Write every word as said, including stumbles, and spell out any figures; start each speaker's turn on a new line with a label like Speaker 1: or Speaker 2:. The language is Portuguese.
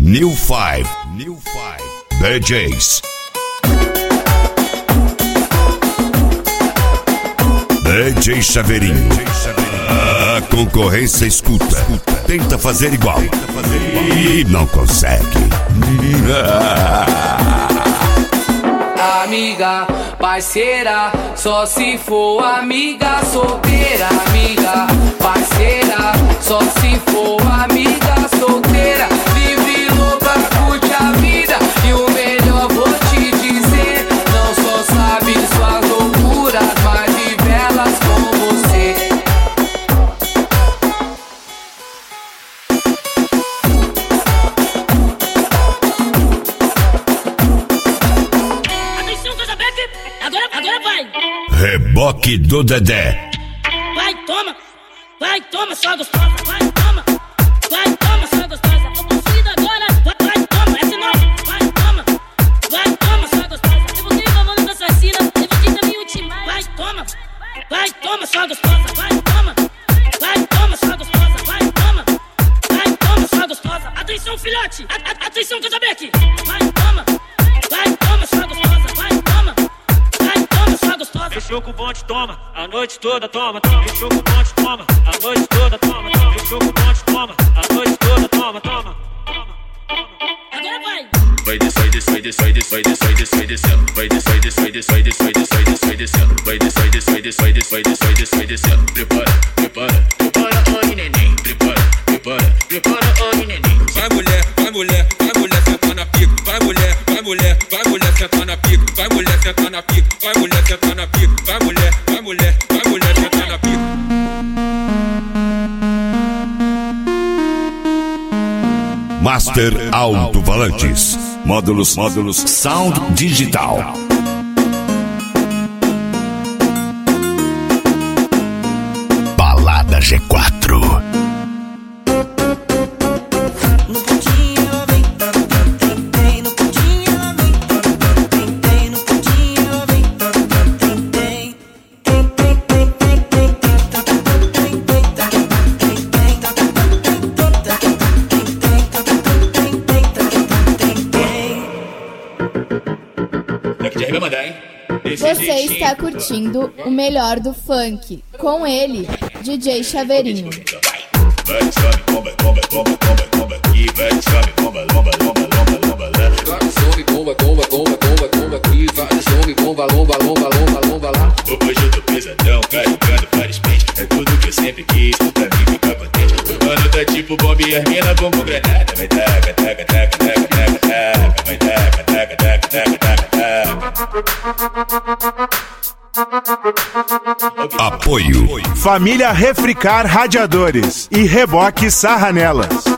Speaker 1: New Five, New Five, D Js. D J Chaveirinho. A concorrência escuta, tenta fazer igual e não consegue.
Speaker 2: Amiga, parceira, só se for amiga solteira. Amiga, parceira, só se for amiga solteira. Livre, louca, curte a vida. E o melhor vou te dizer, não só sabe suas loucuras, mas vive elas com você.
Speaker 3: Agora, agora vai!
Speaker 1: Reboque do Dedé.
Speaker 3: Vai, toma! Vai, toma, só gostosa! Vai, toma! Vai, toma, só gostosa! Tô possuído agora! Vai, vai, toma! Essa é nova! Vai, toma! Vai, toma, só gostosa! Devolvi a mão da assassina! Devolvi também ultimar! Vai, toma! Vai, toma, só gostosa! Vai, toma! Vai, toma, só gostosa! Vai, toma! Vai, toma, só gostosa! Atenção, filhote! A, a, atenção, Casabeck! Vai, toma! Vai, toma, só gostosa! Vai, toma! Fechou com o bonde, toma, a noite toda, toma, toma. Fechou com o bonde, toma, a noite toda, toma, toma. Fechou com o bonde, toma, a noite toda, toma, toma. Agora vai! Vai descer, vai descer, vai descer, vai descer, vai descer, vai descer, vai descer, vai descer, vai descer, vai descer, vai descer, vai descer, vai descer, vai descer, vai descer, vai descer. Prepara, prepara, prepara, oi neném. Prepara, prepara, prepara, oi neném.
Speaker 4: Vai mulher, vai mulher, vai mulher, senta na pica. Vai mulher, vai mulher, vai mulher, senta na pica. Vai mulher, senta na pica. Vai mulher, senta na pica. Vai mulher, vai mulher, vai mulher, senta na pica.
Speaker 1: Master Alto-Falantes. Módulos, módulos, sound digital. Balada G quatro.
Speaker 5: Você está curtindo o melhor do funk, com ele, D J Chaveirinho.
Speaker 6: Vai, sobe, bomba, bomba, bomba, bomba, bomba aqui. Vai, sobe, bomba, bomba, bomba, bomba, bomba lá. Vai, sobe, bomba, bomba, bomba, bomba, bomba aqui. Vai, sobe, bomba, bomba, bomba, bomba, bomba lá. Hoje eu tô pesadão, carregando vários pentes. É tudo que eu sempre quis, tu pra mim ficar contente. O mano tá tipo bomba e as mina bomba granada. Vai taca, taca, taca, taca, taca, taca. Vai taca, taca, taca, taca, taca, taca.
Speaker 1: Apoio
Speaker 7: Família Refricar Radiadores e Reboque Sarranelas.